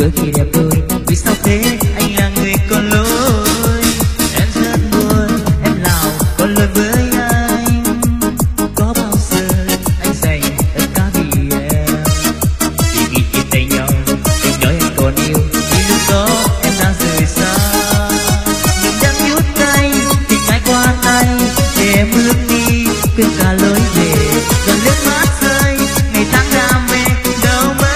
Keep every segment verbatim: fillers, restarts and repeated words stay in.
đôi khi đẹp đôi. Vì sao thế anh là người có lỗi? Em rất buồn, em nào có lỗi với anh. Có bao giờ anh dành tất cả vì em? Vì khi chia tay nhau anh nói anh còn yêu, thì lúc đó em đã rời xa. Nhưng đang nhút tay thì mãi qua tay để em bước đi, quên cả lối về. Rồi nước mắt rơi ngày tháng đam mê đâu mơ.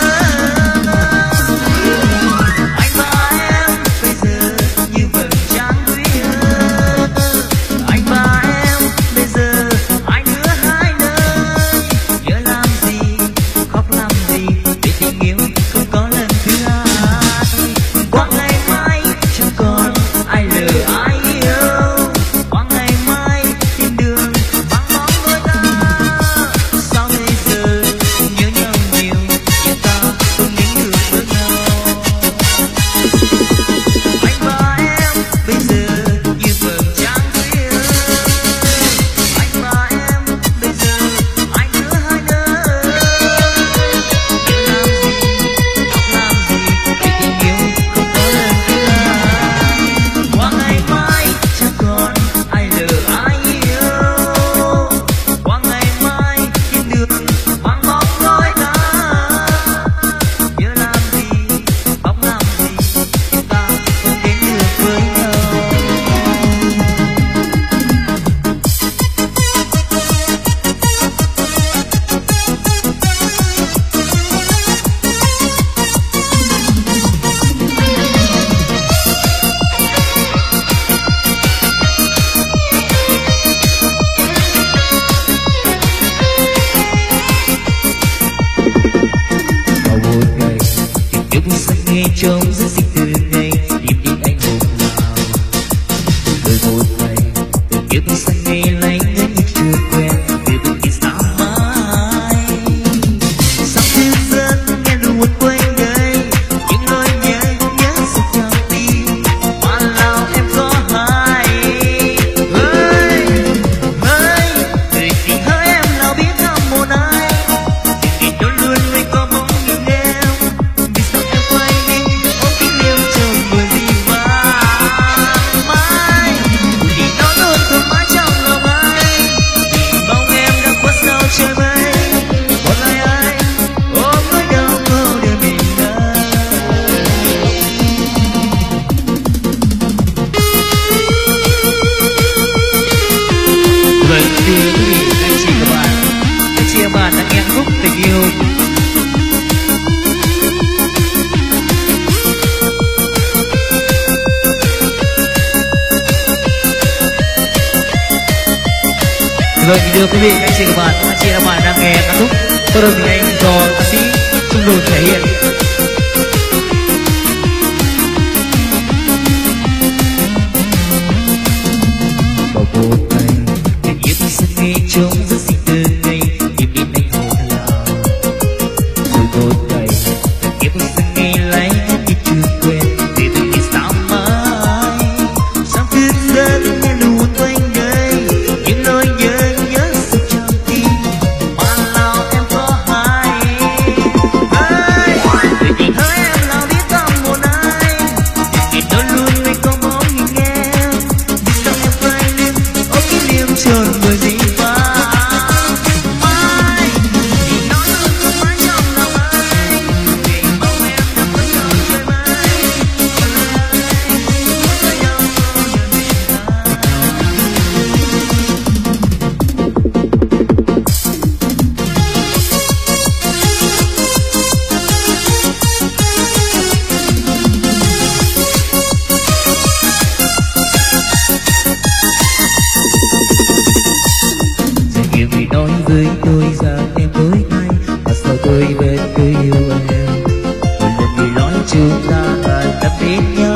Anh và em bây giờ như vầng trăng khuya. Anh và em bây giờ hai đứa hai nơi. Nhớ làm gì khóc làm gì để tình yêu không có lần thứ hai. Qua ngày mai chẳng còn ai lừa ai yêu. Qua ngày mai tìm đường vắng bóng đôi ta. Sao bây giờ nhớ nhau nhiều nhưng ta không nín được với nhau. Anh và em bây giờ như vầng trăng khuya. Anh và em bây giờ hai đứa hai nơi. Nhớ làm gì khóc làm gì để tình yêu không có lần thứ hai. Qua ngày mai chẳng còn ai lừa ai yêu. Qua ngày mai tìm đường vắng bóng đôi ta. Nhớ làm gì khóc làm gì chúng ta không đến được với nhau. Vào một ngày tình yêu buồn sắc nghe trông rất xinh từ ngày tìm đến anh hôm nào. Rồi một ngày tình yêu buồn sắc nghe lạnh đến như chưa quen từ bất kỳ sao mãi. Sao cứ dân nghe lu buồn quanh đây những nỗi nhớ nhớ sâu trong tim. Mà nào em có hay ơi ơi người tình hỡi em nào biết thăm một ai. Tình luôn luôn mới có bóng hình em. Vì sao em quay đi ôm kín yêu chờ mùa gì mà mãi. Thì nó luôn thuộc mãi trong lòng anh. Vì bóng em đang khuất sau trời mây. Một ngày anh ôm nỗi đau khổ để mình ơi. Vâng, thưa quý vị, anh chị các bạn, anh chị các bạn đang nghe khúc tình yêu. Vâng, thưa quý vị, anh chị các bạn, anh chị các bạn đang nghe ca khúc Tôi Đơn Mình Anh do ca sĩ Trung Đồn thể hiện. Vào một ngày tình yêu buồn sắc nghe trông rất xinh từ ngày tìm đến anh hôm nào. Rồi một ngày tình yêu buồn sắc nghe lạnh như chưa quen từ bất kỳ sao mãi. Sao cứ dân nghe lu buồn quanh đây những nỗi nhớ nhớ sâu trong tim. Mà nào em có hay ơi người tình hỡi em nào biết thăm một ai. Tình luôn luôn mới có bóng hình em. Vì sao em quay lưng ôm kín yêu chờ mùa gì mà mãi. Thì nó luôn thuộc mãi trong lòng anh. Vì bóng em đang khuất sau trời mây. Một ngày anh ôm nỗi đau khổ để mình ơi. Dành yêu người nói với tôi rằng em đổi thay. Mà sao tôi vẫn cứ yêu em. Một lần người nói chúng ta là đã đến nhau.